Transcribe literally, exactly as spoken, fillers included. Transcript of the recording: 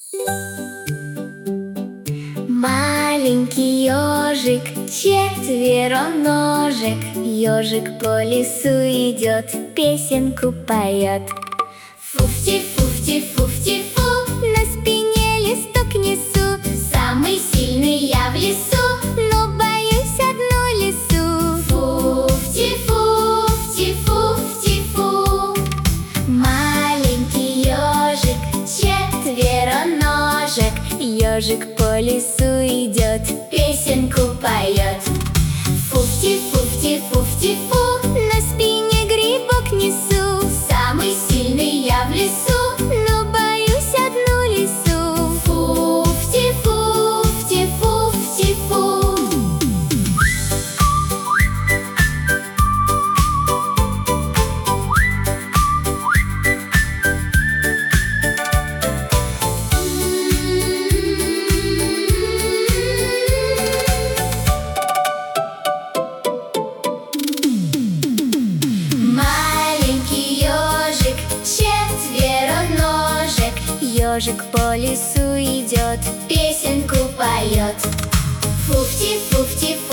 Маленький ежик, четвероножек, ежик по лесу идет, песенку поет. Фуфти-фуфти-фуфти-фу, на спине листок несу. Самый сильный я в лесу, но боюсь одну лису. Фуфти-фуфти-фуфти-фу. Маленький ежик, четвероножек, ежик по лесу идет, песенку поет. Фуфти-фуфти-фуфти-фу, на спине грибок несу. Самый сильный я в лесу, но боюсь одну лису. Фуфти-фуфти-фуфти-фу. Ежик по лесу идет, песенку поет. Фуфти-фуфти-фу.